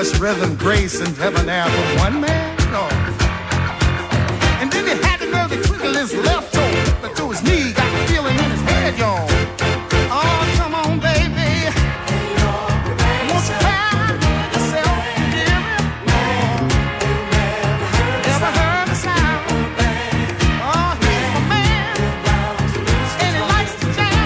much rhythm, grace, and debonair from one man? No. And then he had to know the twinkle his left toe, but to his knee, got the feeling in his head, y'all. Oh, come on, baby. Won't you try yourself, dear? Never heard the sound. Oh, he's my man, and he likes to jam.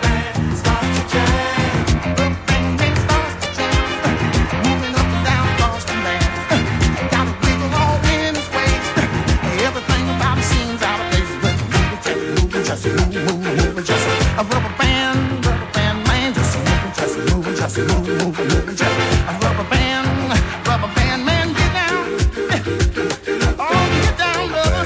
The bang bang starts to jam, moving up and down across the land. Got a wiggle all in his waist. Everything about him seems out of place, but moving, just moving, just a rubber band man, just moving, just moving, just moving, just a rubber band man, get down, oh get down, brother.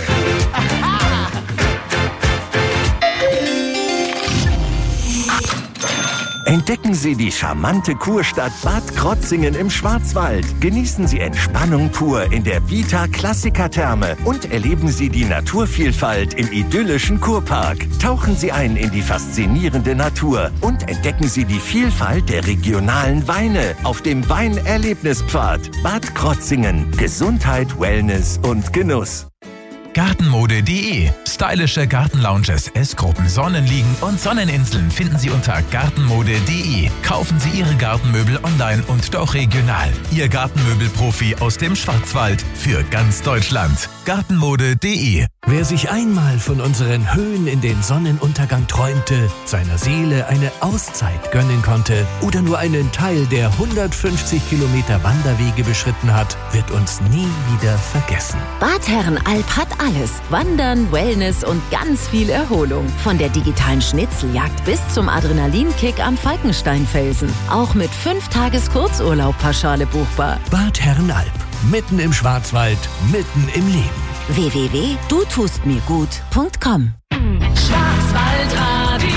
Entdecken Sie die charmante Kurstadt Bad Krotzingen im Schwarzwald. Genießen Sie Entspannung pur in der Vita Klassiker Therme und erleben Sie die Naturvielfalt im idyllischen Kurpark. Tauchen Sie ein in die faszinierende Natur und entdecken Sie die Vielfalt der regionalen Weine auf dem Weinerlebnispfad. Bad Krotzingen. Gesundheit, Wellness und Genuss. Gartenmode.de. Stylische Gartenlounges, Essgruppen, Sonnenliegen und Sonneninseln finden Sie unter Gartenmode.de. Kaufen Sie Ihre Gartenmöbel online und auch regional. Ihr Gartenmöbelprofi aus dem Schwarzwald für ganz Deutschland. Gartenmode.de. Wer sich einmal von unseren Höhen in den Sonnenuntergang träumte, seiner Seele eine Auszeit gönnen konnte oder nur einen Teil der 150 Kilometer Wanderwege beschritten hat, wird uns nie wieder vergessen. Bad Herrenalb hat alles. Wandern, Wellness und ganz viel Erholung. Von der digitalen Schnitzeljagd bis zum Adrenalinkick am Falkensteinfelsen. Auch mit 5 Tages Kurzurlaub pauschale buchbar. Bad Herrenalb. Mitten im Schwarzwald, mitten im Leben. www.dutustmirgut.com. Schwarzwaldradio.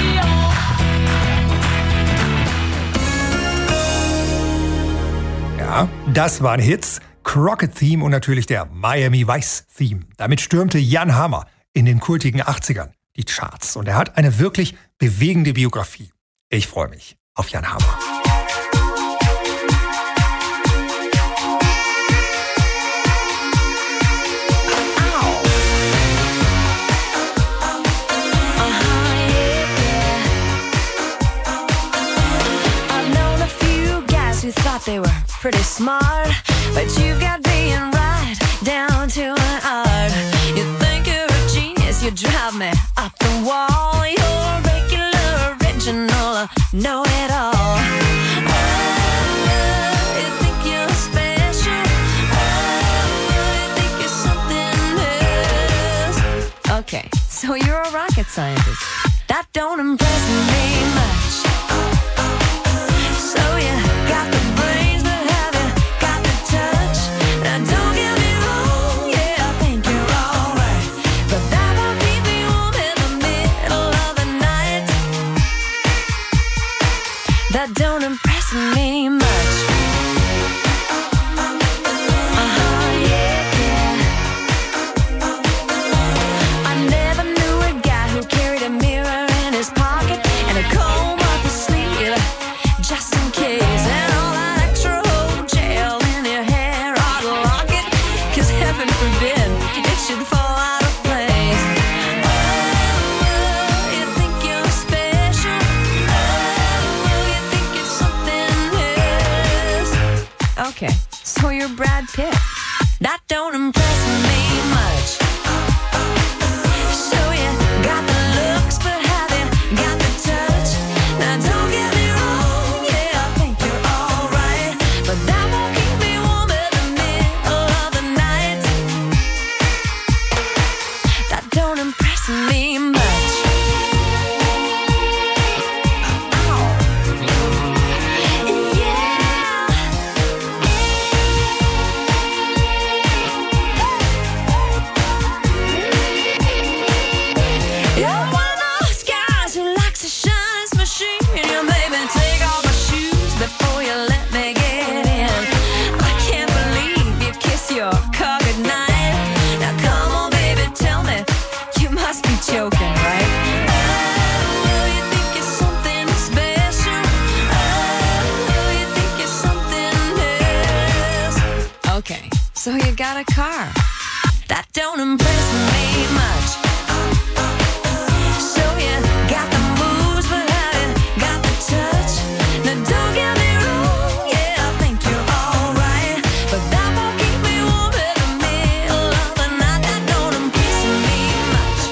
Ja, das waren Hits, Crockett Theme und natürlich der Miami Vice Theme. Damit stürmte Jan Hammer in den kultigen 80ern die Charts und er hat eine wirklich bewegende Biografie. Ich freue mich auf Jan Hammer. Thought they were pretty smart, but you've got being right down to an art. You think you're a genius, you drive me up the wall. You're a regular, original, know-it-all. Oh, you think you're special. Oh, you think you're something else. Okay, so you're a rocket scientist. That don't impress me much. So you got the brains, but have you got the touch? Now don't get me wrong, yeah, I think you're alright, but that won't keep me warm in the middle of the night. That don't impress me much. I never knew a guy who carried a mirror in his pocket and a comb up his sleeve, just in case. And all that extra old gel in your hair ought to lock it, 'cause heaven forbid it should fall out of place. Oh, you think you're special. Oh, you think you're something else. Okay, so you're Brad Pitt. That don't impress me much. So you got the looks, but have you got the touch? Now don't get me wrong, yeah, I think you're alright, but that won't keep me warm in the middle of the night. That don't impress me much. Yeah. Okay, so you got a car. That don't impress me much. So you got the moves, but have you got the touch? Now don't get me wrong, yeah, I think you're alright, but that won't keep me warm in the middle of the night. That don't impress me much.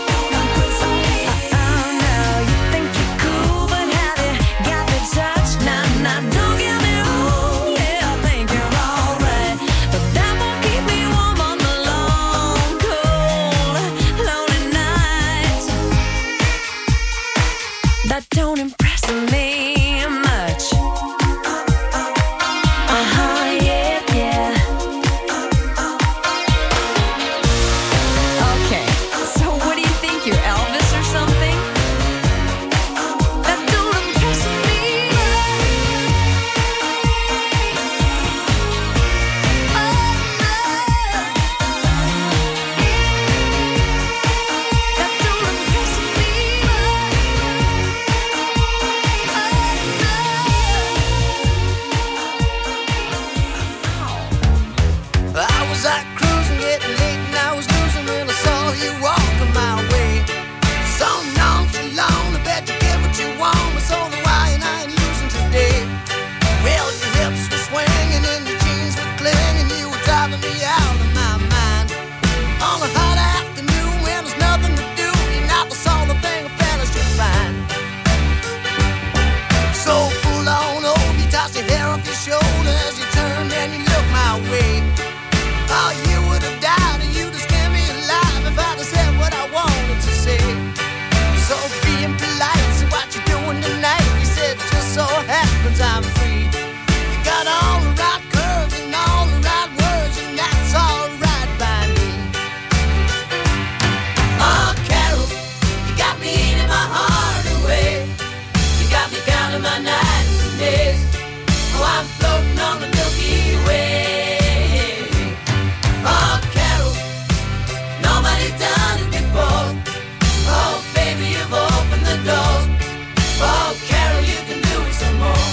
Oh no, you think you're cool, but have you got the touch? Now don't get me wrong, yeah, I think you're alright, but that won't keep me warm on the long, cold, lonely nights. That don't impress me much. Yeah, yeah. Okay, so what do you think, you're Elvis or something? That don't impress me much. Oh, no. That don't impress me much. I was out cruising, getting late, and I was losing when I saw you walking my way. So nonchalant, I bet you get what you want, but so do I, and I ain't losing today. Well, your hips were swinging and your jeans were clinging, you were driving me out of my mind. On a hot afternoon when there's nothing to do, you're not the sort of thing a fella should find. So full on old, you tossed your hair off your shoulders as you turned and you looked my way. Oh, you would have died and you'd have scared me alive if I'd have said what I wanted to say. So being polite, so what you doing tonight? You said, just so happens I'm free. You got all the right curves and all the right words, and that's all right by me. Oh, Carol, you got me eating my heart away. You got me counting my nights and days. Oh, I'm floating on the Milky Way. Oh, Carol, nobody's done it before. Oh, baby, you've opened the door. Oh, Carol, you can do it some more.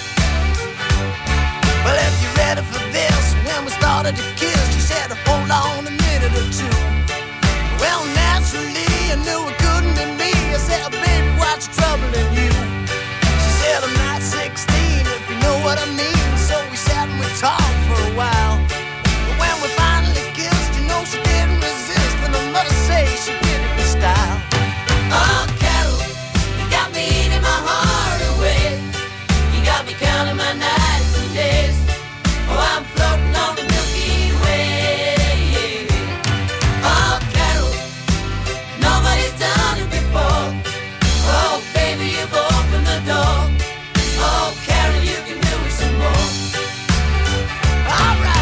Well, if you're ready for this, when we started to kiss, she said, hold on a minute or two. Well, naturally, I knew it couldn't be me. I said, baby, what's troubling you? She said, I'm not 16, if you know what I mean. So we sat and we talked for a while. But when we finally kissed, you know she didn't resist, and I must say she did it with style. Oh, Carol, you got me eating my heart away. You got me counting my nights and days. Oh, I'm floating on the Milky Way. Oh, Carol, nobody's done it before. Oh, baby, you've opened the door. Oh, Carol, you can do it some more. All right.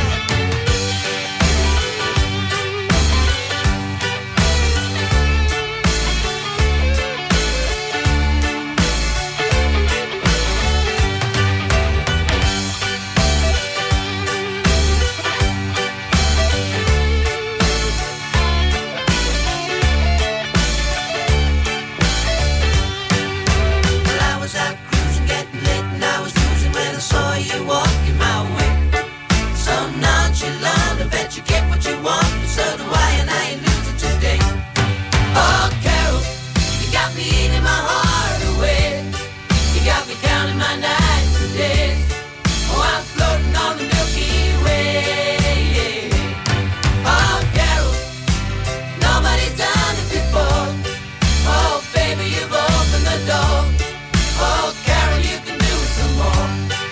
Well, I was out cruising, getting late, and I was losing when I saw you walking my way. So nonchalant, I bet you get what you want, but so do I, and I ain't losing today. Oh, Carol, you got me eating my heart away. You got me counting my nights and days. Oh, I'm floating on the Milky Way. Oh, Carol, nobody's done it before. Oh, baby, you've opened the door. Oh, Carol, you can do it some more.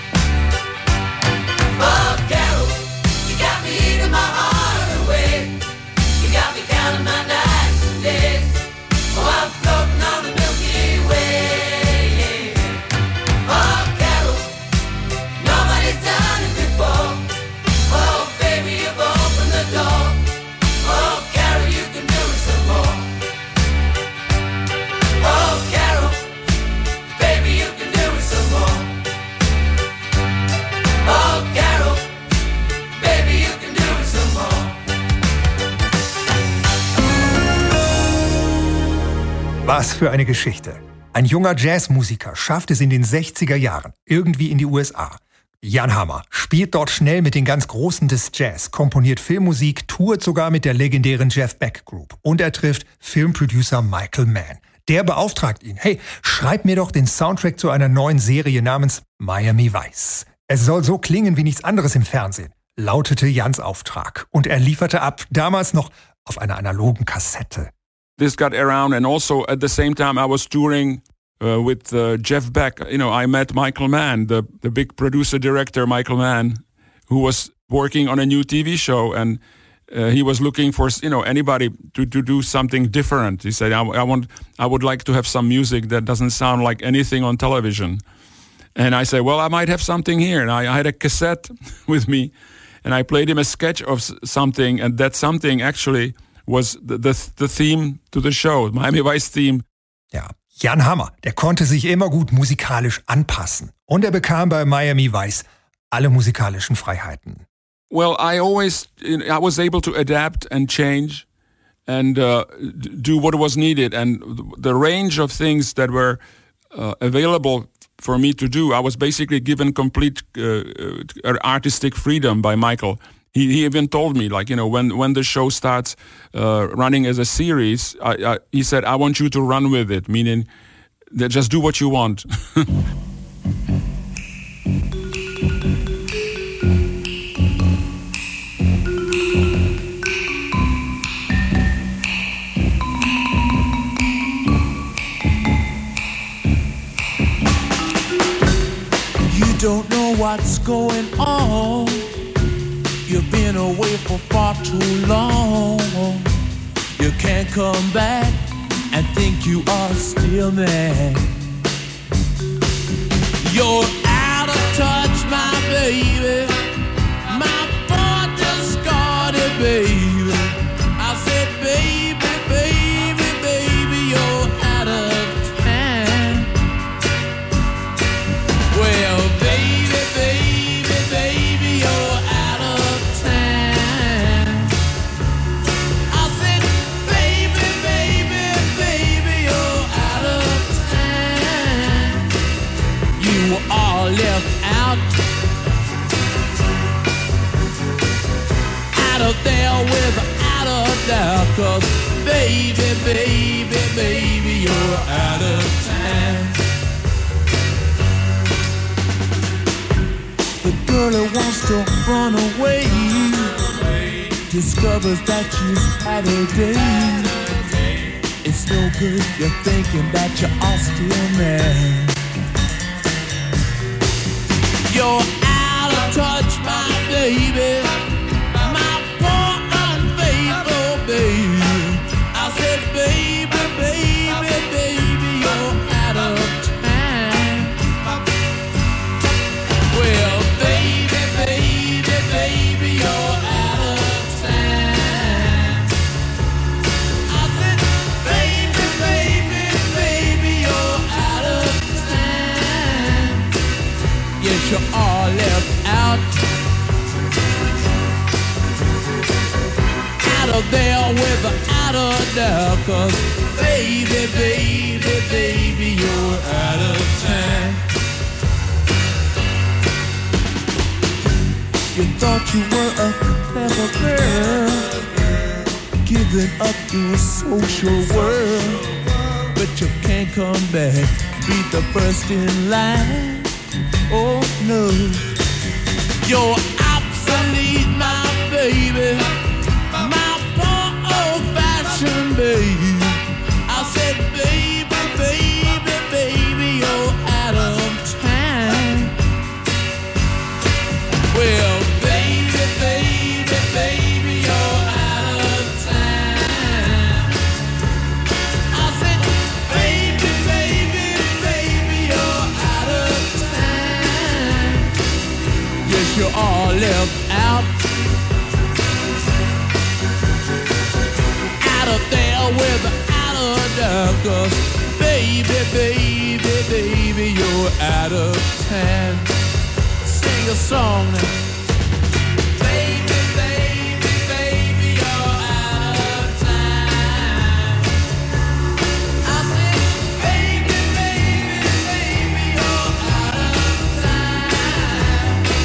Oh, Carol, you got me eating my heart away. You got me counting my nights and days. Oh, I'm floating on the Milky Way. Oh, Carol, nobody's done it before. Oh, baby, you've opened the door. Oh, Carol, you can do it some more. Oh, Carol, baby, you can do it some more. Oh, Carol, baby, you can do it some more. Was für eine Geschichte. Ein junger Jazzmusiker schafft es in den 60er Jahren irgendwie in die USA. Jan Hammer spielt dort schnell mit den ganz Großen des Jazz, komponiert Filmmusik, tourt sogar mit der legendären Jeff Beck Group. Und er trifft Filmproducer Michael Mann. Der beauftragt ihn, hey, schreib mir doch den Soundtrack zu einer neuen Serie namens Miami Vice. Es soll so klingen wie nichts anderes im Fernsehen, lautete Jans Auftrag. Und er lieferte ab, damals noch auf einer analogen Kassette. This got around, and also at the same time I was touring with Jeff Beck. You know, I met Michael Mann, the big producer-director Michael Mann, who was working on a new TV show, and he was looking for, you know, anybody to do something different. He said, I would like to have some music that doesn't sound like anything on television. And I said, well, I might have something here. And I had a cassette with me, and I played him a sketch of something, and that something actually was the theme to the show, Miami Vice theme. Ja, Jan Hammer, der konnte sich immer gut musikalisch anpassen. Und er bekam bei Miami Vice alle musikalischen Freiheiten. Well, I was able to adapt and change and do what was needed. And the range of things that were available for me to do, I was basically given complete artistic freedom by Michael. He even told me, like, you know, when the show starts running as a series, he said, I want you to run with it, meaning that just do what you want. You don't know what's going on. You've been away for far too long. You can't come back and think you are still there. You're out of touch, my baby. My boy discarded, baby. I said, baby, baby, baby, you're out of time. Well, baby, baby, baby, you're out of time. I said, baby, baby, baby, you're out of time. You are left out of there without a doubt. 'Cause baby, baby, baby, you're out of time. The girl who wants to run away discovers that she's had a day. It's no good, you're thinking that you are still mad. You're out of touch, my baby. My poor unfaithful baby. I said, baby, baby, baby, you're out of time. Well, baby, baby, baby, you're out of time. I said, baby, baby, baby, you're out of time. Yes, you are left out. Out of there without a doubt. 'Cause baby, baby, baby, you're out of time. You thought you were a clever girl, giving up your social world, but you can't come back, be the first in line. Oh no, you're obsolete, my baby, my poor old-fashioned baby. I said, baby, baby, baby, you're out of time. Well, baby, baby, baby, you're out of time. I said, baby, baby, baby, you're out of time. Yes, you are left out. Out of there without a doubt. 'Cause baby, baby, baby, you're out of time. Sing a song now. Baby, baby, baby, you're out of time. I said, baby, baby, baby, you're out of time.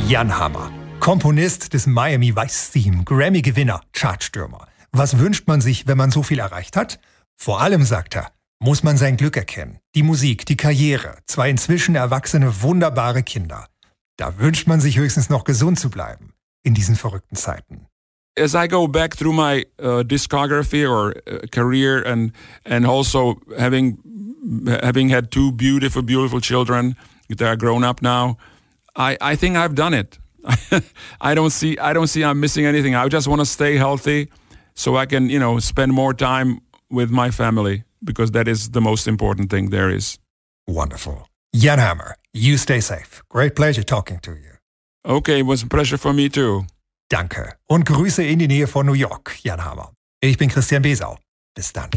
Jan Hammer, Komponist des Miami Vice Theme, Grammy-Gewinner, Chartstürmer. Was wünscht man sich, wenn man so viel erreicht hat? Vor allem, sagt er, muss man sein Glück erkennen. Die Musik, die Karriere, 2 inzwischen erwachsene, wunderbare Kinder. Da wünscht man sich höchstens noch gesund zu bleiben in diesen verrückten Zeiten. As I go back through my discography or career and also having had 2 beautiful children that are grown up now, I think I've done it. I don't see I'm missing anything. I just want to stay healthy so I can, spend more time with my family because that is the most important thing there is. Wonderful. Jan Hammer, you stay safe. Great pleasure talking to you. Okay, it was a pleasure for me too. Danke. Und Grüße in die Nähe von New York, Jan Hammer. Ich bin Christian Besau. Bis dann.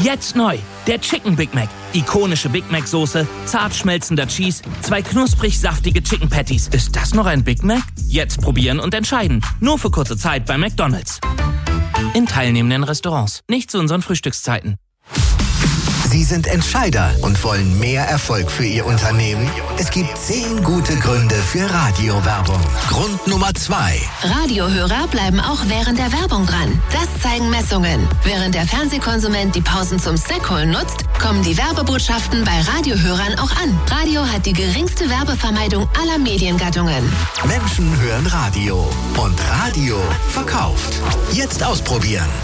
Jetzt neu, der Chicken Big Mac. Ikonische Big Mac Soße, zart schmelzender Cheese, 2 knusprig saftige Chicken Patties. Ist das noch ein Big Mac? Jetzt probieren und entscheiden. Nur für kurze Zeit bei McDonald's. In teilnehmenden Restaurants, nicht zu unseren Frühstückszeiten. Sie sind Entscheider und wollen mehr Erfolg für Ihr Unternehmen? Es gibt 10 gute Gründe für Radiowerbung. Grund Nummer 2. Radiohörer bleiben auch während der Werbung dran. Das zeigen Messungen. Während der Fernsehkonsument die Pausen zum Snackholen nutzt, kommen die Werbebotschaften bei Radiohörern auch an. Radio hat die geringste Werbevermeidung aller Mediengattungen. Menschen hören Radio und Radio verkauft. Jetzt ausprobieren.